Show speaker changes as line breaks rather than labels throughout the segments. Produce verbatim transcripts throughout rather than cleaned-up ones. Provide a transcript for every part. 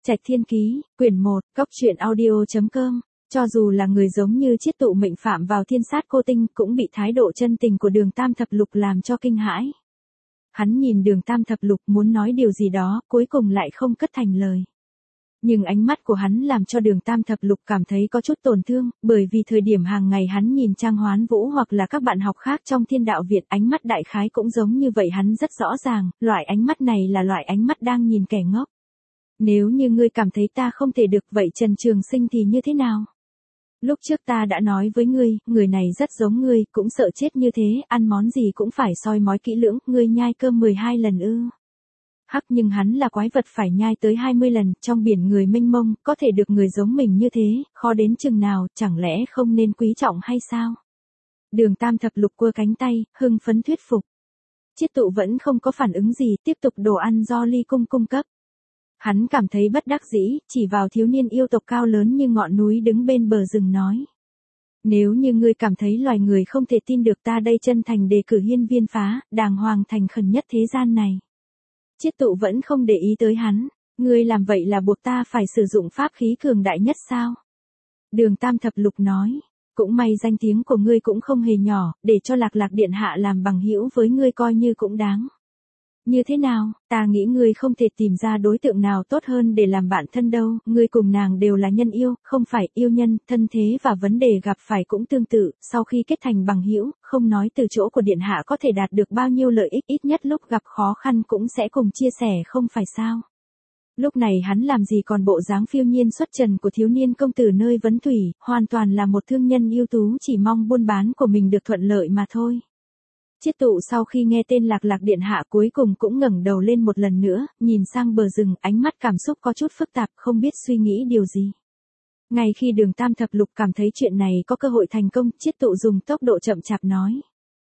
Trạch Thiên Ký, quyển một, cốc truyện audio chấm com. Cho dù là người giống như Chiết Tụ mệnh phạm vào thiên sát cô tinh cũng bị thái độ chân tình của Đường Tam Thập Lục làm cho kinh hãi. Hắn nhìn Đường Tam Thập Lục muốn nói điều gì đó, cuối cùng lại không cất thành lời. Nhưng ánh mắt của hắn làm cho Đường Tam Thập Lục cảm thấy có chút tổn thương, bởi vì thời điểm hàng ngày hắn nhìn Trang Hoán Vũ hoặc là các bạn học khác trong Thiên Đạo Viện, ánh mắt đại khái cũng giống như vậy, hắn rất rõ ràng, loại ánh mắt này là loại ánh mắt đang nhìn kẻ ngốc. Nếu như ngươi cảm thấy ta không thể được, vậy Trần Trường Sinh thì như thế nào? Lúc trước ta đã nói với ngươi, người này rất giống ngươi, cũng sợ chết như thế, ăn món gì cũng phải soi mói kỹ lưỡng, ngươi nhai cơm mười hai lần ư? Hắc, nhưng hắn là quái vật phải nhai tới hai mươi lần, trong biển người mênh mông, có thể được người giống mình như thế, khó đến chừng nào, chẳng lẽ không nên quý trọng hay sao? Đường Tam Thập Lục quơ cánh tay, hưng phấn thuyết phục. Chiết Tụ vẫn không có phản ứng gì, tiếp tục đồ ăn do Ly Cung cung cấp. Hắn cảm thấy bất đắc dĩ, chỉ vào thiếu niên yêu tộc cao lớn như ngọn núi đứng bên bờ rừng nói. Nếu như ngươi cảm thấy loài người không thể tin được, ta đây chân thành đề cử Hiên Viên Phá, đàng hoàng thành khẩn nhất thế gian này. Chiết Tụ vẫn không để ý tới hắn, ngươi làm vậy là buộc ta phải sử dụng pháp khí cường đại nhất sao? Đường Tam Thập Lục nói, cũng may danh tiếng của ngươi cũng không hề nhỏ, để cho Lạc Lạc điện hạ làm bằng hữu với ngươi coi như cũng đáng. Như thế nào, ta nghĩ ngươi không thể tìm ra đối tượng nào tốt hơn để làm bạn thân đâu, ngươi cùng nàng đều là nhân yêu, không phải yêu nhân, thân thế và vấn đề gặp phải cũng tương tự, sau khi kết thành bằng hữu, không nói từ chỗ của điện hạ có thể đạt được bao nhiêu lợi ích, ít nhất lúc gặp khó khăn cũng sẽ cùng chia sẻ, không phải sao? Lúc này hắn làm gì còn bộ dáng phiêu nhiên xuất trần của thiếu niên công tử nơi vấn thủy, hoàn toàn là một thương nhân ưu tú chỉ mong buôn bán của mình được thuận lợi mà thôi. Chiết Tụ sau khi nghe tên Lạc Lạc điện hạ cuối cùng cũng ngẩng đầu lên một lần nữa, nhìn sang bờ rừng, ánh mắt cảm xúc có chút phức tạp, không biết suy nghĩ điều gì. Ngay khi Đường Tam Thập Lục cảm thấy chuyện này có cơ hội thành công, Chiết Tụ dùng tốc độ chậm chạp nói.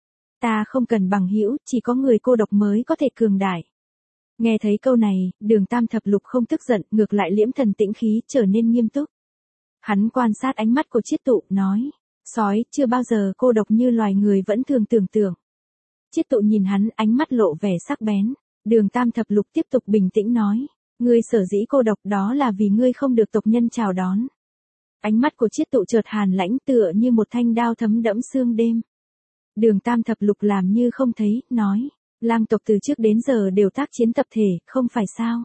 Ta không cần bằng hữu, chỉ có người cô độc mới có thể cường đại. Nghe thấy câu này, Đường Tam Thập Lục không tức giận, ngược lại liễm thần tĩnh khí, trở nên nghiêm túc. Hắn quan sát ánh mắt của Chiết Tụ, nói. Sói, chưa bao giờ cô độc như loài người vẫn thường tưởng tượng. Chiết Tụ nhìn hắn, ánh mắt lộ vẻ sắc bén. Đường Tam Thập Lục tiếp tục bình tĩnh nói. Ngươi sở dĩ cô độc đó là vì ngươi không được tộc nhân chào đón. Ánh mắt của Chiết Tụ chợt hàn lãnh, tựa như một thanh đao thấm đẫm sương đêm. Đường Tam Thập Lục làm như không thấy, nói. Lang tộc từ trước đến giờ đều tác chiến tập thể, không phải sao?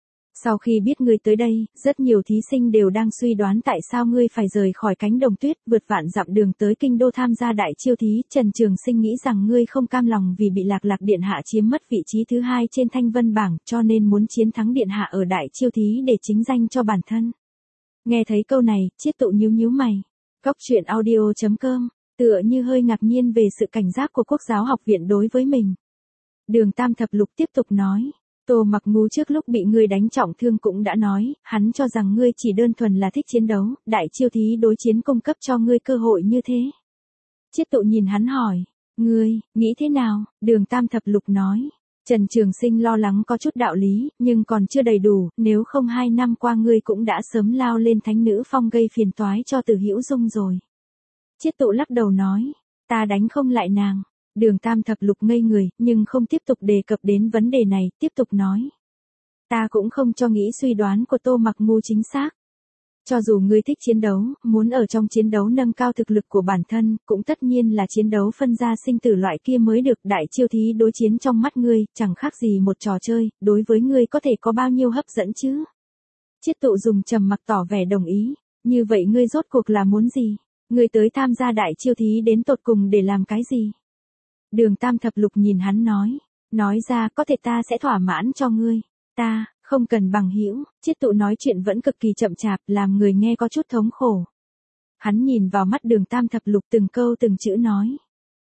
Sau khi biết ngươi tới đây, rất nhiều thí sinh đều đang suy đoán tại sao ngươi phải rời khỏi cánh đồng tuyết, vượt vạn dặm đường tới kinh đô tham gia đại chiêu thí. Trần Trường Sinh nghĩ rằng ngươi không cam lòng vì bị Lạc Lạc điện hạ chiếm mất vị trí thứ hai trên thanh vân bảng, cho nên muốn chiến thắng điện hạ ở đại chiêu thí để chính danh cho bản thân. Nghe thấy câu này, Chiết Tụ nhíu nhíu mày. Cốc truyện audio chấm com, tựa như hơi ngạc nhiên về sự cảnh giác của Quốc giáo học viện đối với mình. Đường Tam Thập Lục tiếp tục nói. Tô Mặc Ngu trước lúc bị ngươi đánh trọng thương cũng đã nói, hắn cho rằng ngươi chỉ đơn thuần là thích chiến đấu, đại chiêu thí đối chiến cung cấp cho ngươi cơ hội như thế. Chiết Tụ nhìn hắn hỏi, ngươi, nghĩ thế nào? Đường Tam Thập Lục nói, Trần Trường Sinh lo lắng có chút đạo lý, nhưng còn chưa đầy đủ, nếu không hai năm qua ngươi cũng đã sớm lao lên thánh nữ phong gây phiền toái cho Từ Hữu Dung rồi. Chiết Tụ lắc đầu nói, ta đánh không lại nàng. Đường Tam Thập Lục ngây người, nhưng không tiếp tục đề cập đến vấn đề này, tiếp tục nói. Ta cũng không cho nghĩ suy đoán của Tô Mặc Ngu chính xác. Cho dù ngươi thích chiến đấu, muốn ở trong chiến đấu nâng cao thực lực của bản thân, cũng tất nhiên là chiến đấu phân ra sinh tử loại kia mới được. Đại chiêu thí đối chiến trong mắt ngươi, chẳng khác gì một trò chơi, đối với ngươi có thể có bao nhiêu hấp dẫn chứ? Chiết Tụ dùng trầm mặc tỏ vẻ đồng ý, như vậy ngươi rốt cuộc là muốn gì? Ngươi tới tham gia đại chiêu thí đến tột cùng để làm cái gì? Đường Tam Thập Lục nhìn hắn nói, nói ra có thể ta sẽ thỏa mãn cho ngươi, ta, không cần bằng hữu. Chiết Tụ nói chuyện vẫn cực kỳ chậm chạp, làm người nghe có chút thống khổ. Hắn nhìn vào mắt Đường Tam Thập Lục từng câu từng chữ nói.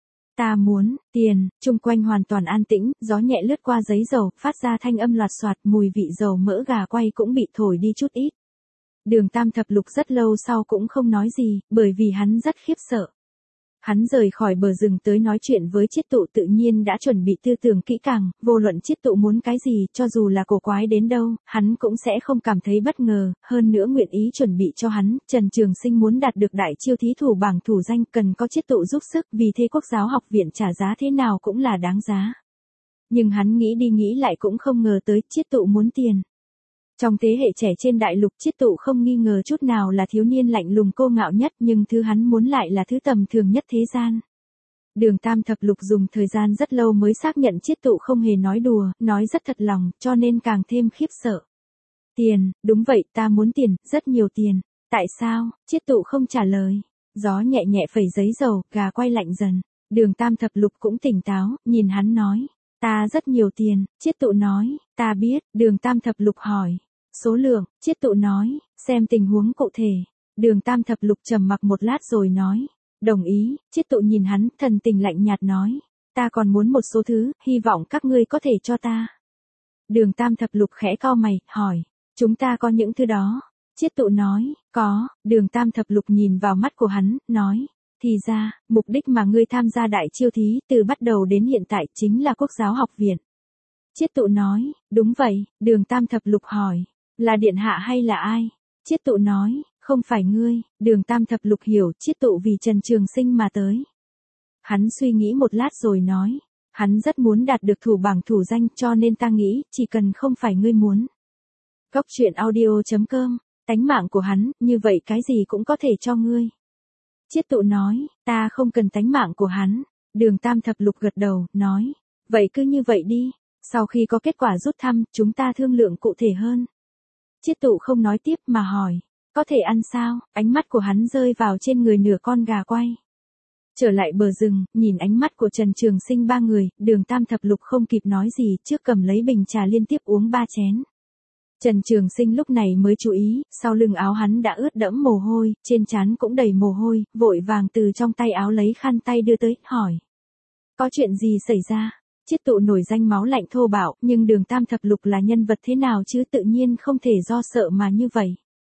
Ta muốn, tiền, chung quanh hoàn toàn an tĩnh, gió nhẹ lướt qua giấy dầu, phát ra thanh âm loạt soạt, mùi vị dầu mỡ gà quay cũng bị thổi đi chút ít. Đường Tam Thập Lục rất lâu sau cũng không nói gì, bởi vì hắn rất khiếp sợ. Hắn rời khỏi bờ rừng tới nói chuyện với Chiết Tụ tự nhiên đã chuẩn bị tư tưởng kỹ càng, vô luận Chiết Tụ muốn cái gì, cho dù là cổ quái đến đâu, hắn cũng sẽ không cảm thấy bất ngờ, hơn nữa nguyện ý chuẩn bị cho hắn. Trần Trường Sinh muốn đạt được đại chiêu thí thủ bảng thủ danh cần có Chiết Tụ giúp sức, vì thế Quốc giáo học viện trả giá thế nào cũng là đáng giá. Nhưng hắn nghĩ đi nghĩ lại cũng không ngờ tới Chiết Tụ muốn tiền. Trong thế hệ trẻ trên đại lục, Chiết Tụ không nghi ngờ chút nào là thiếu niên lạnh lùng cô ngạo nhất, nhưng thứ hắn muốn lại là thứ tầm thường nhất thế gian. Đường Tam Thập Lục dùng thời gian rất lâu mới xác nhận Chiết Tụ không hề nói đùa, nói rất thật lòng, cho nên càng thêm khiếp sợ. Tiền, đúng vậy, ta muốn tiền, rất nhiều tiền. Tại sao? Chiết Tụ không trả lời. Gió nhẹ nhẹ phẩy giấy dầu, gà quay lạnh dần. Đường Tam Thập Lục cũng tỉnh táo, nhìn hắn nói. Ta rất nhiều tiền, Chiết Tụ nói. Ta biết, Đường Tam Thập Lục hỏi. Số lượng, Chiết Tụ nói, xem tình huống cụ thể. Đường Tam Thập Lục trầm mặc một lát rồi nói. Đồng ý, Chiết Tụ nhìn hắn, thần tình lạnh nhạt nói. Ta còn muốn một số thứ, hy vọng các ngươi có thể cho ta. Đường Tam Thập Lục khẽ cau mày, hỏi. Chúng ta có những thứ đó. Chiết Tụ nói, có. Đường Tam Thập Lục nhìn vào mắt của hắn, nói. Thì ra, mục đích mà ngươi tham gia đại chiêu thí từ bắt đầu đến hiện tại chính là Quốc giáo học viện. Chiết Tụ nói, đúng vậy. Đường Tam Thập Lục hỏi. Là điện hạ hay là ai? Chiết Tụ nói, không phải ngươi. Đường Tam Thập Lục hiểu Chiết Tụ vì Trần Trường Sinh mà tới. Hắn suy nghĩ một lát rồi nói. Hắn rất muốn đạt được thủ bảng thủ danh, cho nên ta nghĩ, chỉ cần không phải ngươi muốn. Cốc truyện audio chấm com, tánh mạng của hắn, như vậy cái gì cũng có thể cho ngươi. Chiết Tụ nói, ta không cần tánh mạng của hắn. Đường Tam Thập Lục gật đầu, nói. Vậy cứ như vậy đi. Sau khi có kết quả rút thăm, chúng ta thương lượng cụ thể hơn. Chiết Tụ không nói tiếp mà hỏi. Có thể ăn sao? Ánh mắt của hắn rơi vào trên người nửa con gà quay. Trở lại bờ rừng, nhìn ánh mắt của Trần Trường Sinh ba người, Đường Tam Thập Lục không kịp nói gì, trước cầm lấy bình trà liên tiếp uống ba chén. Trần Trường Sinh lúc này mới chú ý, sau lưng áo hắn đã ướt đẫm mồ hôi, trên trán cũng đầy mồ hôi, vội vàng từ trong tay áo lấy khăn tay đưa tới, hỏi. Có chuyện gì xảy ra? Chiết Tụ nổi danh máu lạnh thô bạo, nhưng Đường Tam Thập Lục là nhân vật thế nào chứ, tự nhiên không thể do sợ mà như vậy.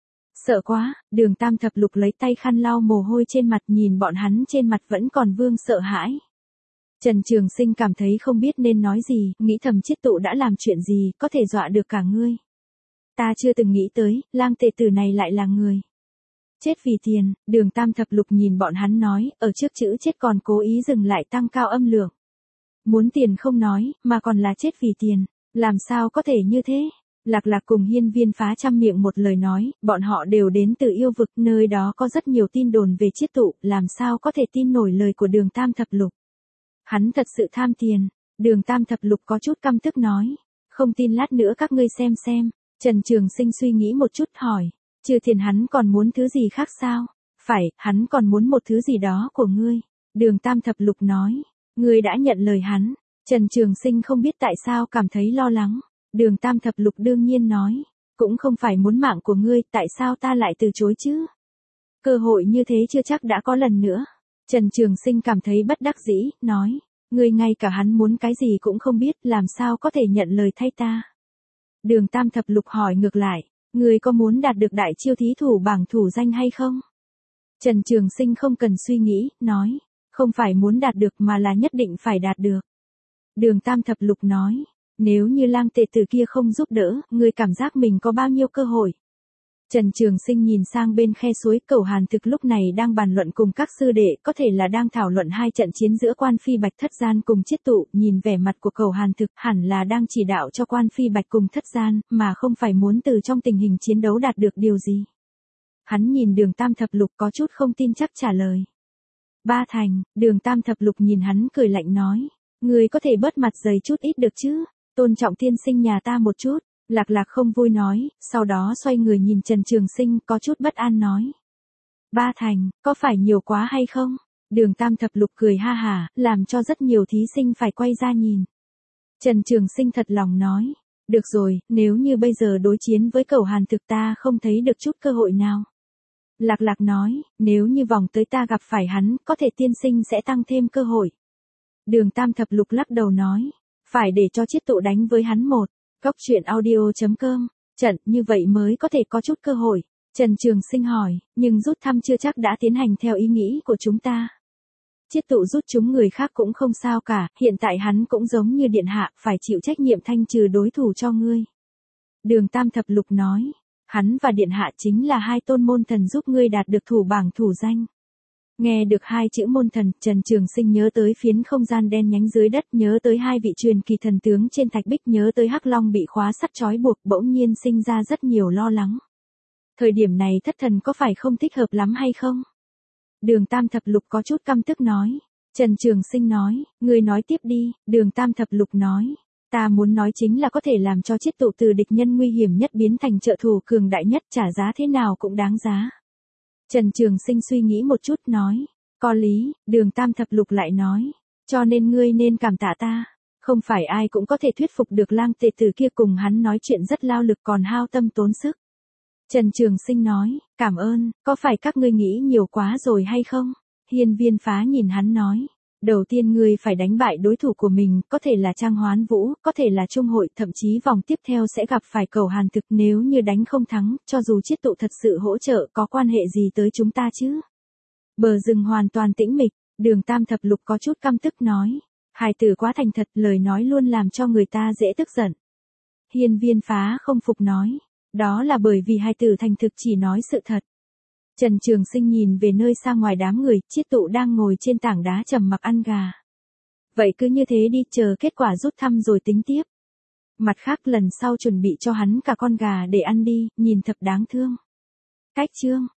Sợ quá. Đường Tam Thập Lục lấy tay khăn lau mồ hôi trên mặt, nhìn bọn hắn trên mặt vẫn còn vương sợ hãi. Trần Trường Sinh cảm thấy không biết nên nói gì, nghĩ thầm Chiết Tụ đã làm chuyện gì, có thể dọa được cả ngươi. Ta chưa từng nghĩ tới, lang tệ tử này lại là người. Chết vì tiền. Đường Tam Thập Lục nhìn bọn hắn nói, ở trước chữ chết còn cố ý dừng lại tăng cao âm lượng. Muốn tiền không nói, mà còn là chết vì tiền. Làm sao có thể như thế? Lạc Lạc cùng Hiên Viên Phá trăm miệng một lời nói, bọn họ đều đến từ yêu vực, nơi đó có rất nhiều tin đồn về Chiết Tụ, làm sao có thể tin nổi lời của Đường Tam Thập Lục. Hắn thật sự tham tiền. Đường Tam Thập Lục có chút căm tức nói. Không tin lát nữa các ngươi xem xem. Trần Trường Sinh suy nghĩ một chút hỏi. Trừ tiền hắn còn muốn thứ gì khác sao? Phải, hắn còn muốn một thứ gì đó của ngươi. Đường Tam Thập Lục nói. Ngươi đã nhận lời hắn. Trần Trường Sinh không biết tại sao cảm thấy lo lắng. Đường Tam Thập Lục đương nhiên nói. Cũng không phải muốn mạng của ngươi, tại sao ta lại từ chối chứ? Cơ hội như thế chưa chắc đã có lần nữa. Trần Trường Sinh cảm thấy bất đắc dĩ, nói. Ngươi ngay cả hắn muốn cái gì cũng không biết, làm sao có thể nhận lời thay ta? Đường Tam Thập Lục hỏi ngược lại. Ngươi có muốn đạt được đại chiêu thí thủ bảng thủ danh hay không? Trần Trường Sinh không cần suy nghĩ, nói. Không phải muốn đạt được mà là nhất định phải đạt được. Đường Tam Thập Lục nói. Nếu như lang tệ tử kia không giúp đỡ, ngươi cảm giác mình có bao nhiêu cơ hội? Trần Trường Sinh nhìn sang bên khe suối, Cẩu Hàn Thực lúc này đang bàn luận cùng các sư đệ, có thể là đang thảo luận hai trận chiến giữa Quan Phi Bạch Thất Gian cùng Chiết Tụ, nhìn vẻ mặt của Cẩu Hàn Thực, hẳn là đang chỉ đạo cho Quan Phi Bạch cùng Thất Gian, mà không phải muốn từ trong tình hình chiến đấu đạt được điều gì. Hắn nhìn Đường Tam Thập Lục có chút không tin chắc trả lời. Ba thành. Đường Tam Thập Lục nhìn hắn cười lạnh nói. Ngươi có thể bớt mặt dày chút ít được chứ? Tôn trọng tiên sinh nhà ta một chút. Lạc Lạc không vui nói, sau đó xoay người nhìn Trần Trường Sinh, có chút bất an nói. Ba thành, có phải nhiều quá hay không? Đường Tam Thập Lục cười ha hả, làm cho rất nhiều thí sinh phải quay ra nhìn. Trần Trường Sinh thật lòng nói. Được rồi, nếu như bây giờ đối chiến với Cẩu Hàn Thực ta không thấy được chút cơ hội nào. Lạc Lạc nói, nếu như vòng tới ta gặp phải hắn, có thể tiên sinh sẽ tăng thêm cơ hội. Đường Tam Thập Lục lắc đầu nói. Phải để cho Chiết Tụ đánh với hắn một. Cốc truyện audio chấm com, trận như vậy mới có thể có chút cơ hội. Trần Trường Sinh hỏi, nhưng rút thăm chưa chắc đã tiến hành theo ý nghĩ của chúng ta. Chiết Tụ rút chúng người khác cũng không sao cả, hiện tại hắn cũng giống như điện hạ, phải chịu trách nhiệm thanh trừ đối thủ cho ngươi. Đường Tam Thập Lục nói, hắn và điện hạ chính là hai tôn môn thần giúp ngươi đạt được thủ bảng thủ danh. Nghe được hai chữ môn thần, Trần Trường Sinh nhớ tới phiến không gian đen nhánh dưới đất, nhớ tới hai vị truyền kỳ thần tướng trên thạch bích, nhớ tới Hắc Long bị khóa sắt trói buộc, bỗng nhiên sinh ra rất nhiều lo lắng. Thời điểm này thất thần có phải không thích hợp lắm hay không? Đường Tam Thập Lục có chút căm tức nói. Trần Trường Sinh nói, ngươi nói tiếp đi. Đường Tam Thập Lục nói, ta muốn nói chính là có thể làm cho chiết tụ từ địch nhân nguy hiểm nhất biến thành trợ thủ cường đại nhất, trả giá thế nào cũng đáng giá. Trần Trường Sinh suy nghĩ một chút nói, có lý. Đường Tam Thập Lục lại nói, cho nên ngươi nên cảm tạ ta. Không phải ai cũng có thể thuyết phục được lang tệ tử kia, cùng hắn nói chuyện rất lao lực còn hao tâm tốn sức. Trần Trường Sinh nói, cảm ơn, có phải các ngươi nghĩ nhiều quá rồi hay không? Hiên Viên Phá nhìn hắn nói, đầu tiên ngươi phải đánh bại đối thủ của mình, có thể là Trang Hoán Vũ, có thể là Trung Hội, thậm chí vòng tiếp theo sẽ gặp phải Cầu Hàn Thực, nếu như đánh không thắng, cho dù chiết tụ thật sự hỗ trợ, có quan hệ gì tới chúng ta chứ? Bờ rừng hoàn toàn tĩnh mịch, Đường Tam Thập Lục có chút căm tức nói, hài tử quá thành thật, lời nói luôn làm cho người ta dễ tức giận. Hiên Viên Phá không phục nói, đó là bởi vì hài tử thành thực chỉ nói sự thật. Trần Trường Sinh nhìn về nơi xa ngoài đám người, chiết tụ đang ngồi trên tảng đá trầm mặc ăn gà. Vậy cứ như thế đi, chờ kết quả rút thăm rồi tính tiếp. Mặt khác lần sau chuẩn bị cho hắn cả con gà để ăn đi, nhìn thật đáng thương. Cách chương